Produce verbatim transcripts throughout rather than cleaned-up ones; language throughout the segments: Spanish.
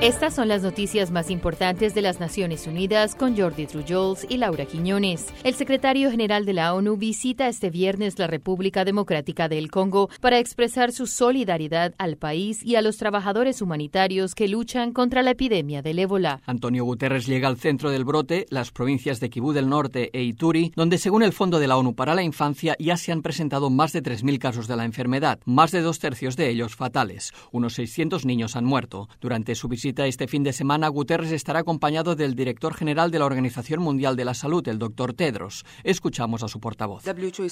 Estas son las noticias más importantes de las Naciones Unidas con Jordi Trujols y Laura Quiñones. El secretario general de la ONU visita este viernes la República Democrática del Congo para expresar su solidaridad al país y a los trabajadores humanitarios que luchan contra la epidemia del ébola. Antonio Guterres llega al centro del brote, las provincias de Kibú del Norte e Ituri, donde según el Fondo de la ONU para la Infancia ya se han presentado más de tres mil casos de la enfermedad, más de dos tercios de ellos fatales. Unos seiscientos niños han muerto. Durante su visita este fin de semana, Guterres estará acompañado del director general de la Organización Mundial de la Salud, el doctor Tedros. Escuchamos a su portavoz.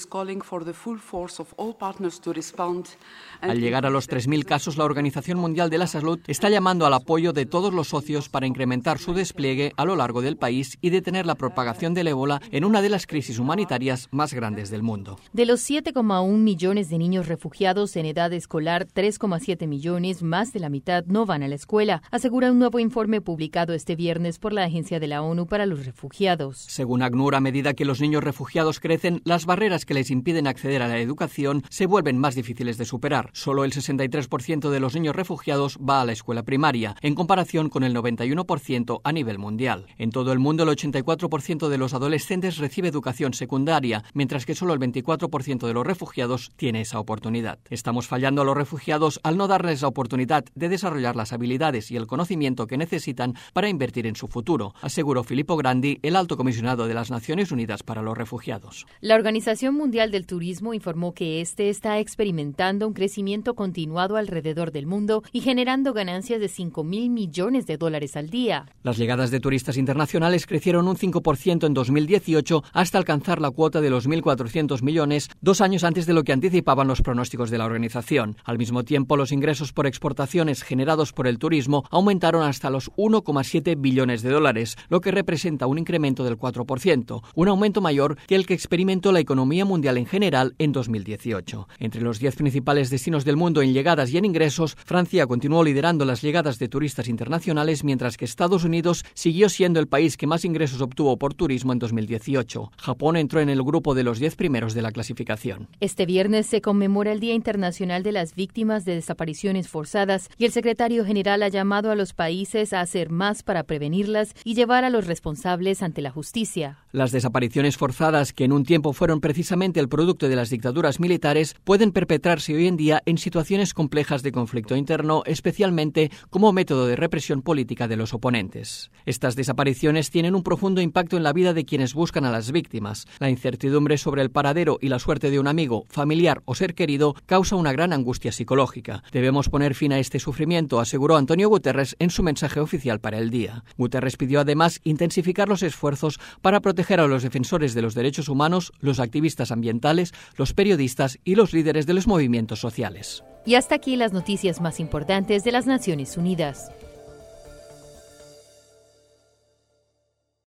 Al llegar a los tres mil casos, la Organización Mundial de la Salud está llamando al apoyo de todos los socios para incrementar su despliegue a lo largo del país y detener la propagación del ébola en una de las crisis humanitarias más grandes del mundo. De los siete coma uno millones de niños refugiados en edad escolar, tres coma siete millones, más de la mitad, no van a la escuela, asegura un nuevo informe publicado este viernes por la Agencia de la ONU para los Refugiados. Según ACNUR, a medida que los niños refugiados crecen, las barreras que les impiden acceder a la educación se vuelven más difíciles de superar. Solo el sesenta y tres por ciento de los niños refugiados va a la escuela primaria, en comparación con el noventa y uno por ciento a nivel mundial. En todo el mundo, el ochenta y cuatro por ciento de los adolescentes recibe educación secundaria, mientras que solo el veinticuatro por ciento de los refugiados tiene esa oportunidad. Estamos fallando a los refugiados al no darles la oportunidad de desarrollar las habilidades y el conocimiento que necesitan para invertir en su futuro, aseguró Filippo Grandi, el alto comisionado de las Naciones Unidas para los Refugiados. La Organización Mundial del Turismo informó que este está experimentando un crecimiento continuado alrededor del mundo y generando ganancias de cinco mil millones de dólares al día. Las llegadas de turistas internacionales crecieron un cinco por ciento en dos mil dieciocho hasta alcanzar la cuota de los mil cuatrocientos millones, dos años antes de lo que anticipaban los pronósticos de la organización. Al mismo tiempo, los ingresos por exportaciones generados por el turismo aumentaron hasta los uno coma siete billones de dólares, lo que representa un incremento del cuatro por ciento, un aumento mayor que el que experimentó la economía mundial en general en dos mil dieciocho. Entre los diez principales destinos del mundo en llegadas y en ingresos, Francia continuó liderando las llegadas de turistas internacionales, mientras que Estados Unidos siguió siendo el país que más ingresos obtuvo por turismo en dos mil dieciocho. Japón entró en el grupo de los diez primeros de la clasificación. Este viernes se conmemora el Día Internacional de las Víctimas de Desapariciones Forzadas y el secretario general ha llamado a los países a hacer más para prevenirlas y llevar a los responsables ante la justicia. Las desapariciones forzadas, que en un tiempo fueron precisamente el producto de las dictaduras militares, pueden perpetrarse hoy en día en situaciones complejas de conflicto interno, especialmente como método de represión política de los oponentes. Estas desapariciones tienen un profundo impacto en la vida de quienes buscan a las víctimas. La incertidumbre sobre el paradero y la suerte de un amigo, familiar o ser querido causa una gran angustia psicológica. Debemos poner fin a este sufrimiento, aseguró Antonio Guterres en su mensaje oficial para el día. Guterres pidió además intensificar los esfuerzos para proteger a los defensores de los derechos humanos, los activistas ambientales, los periodistas y los líderes de los movimientos sociales. Y hasta aquí las noticias más importantes de las Naciones Unidas.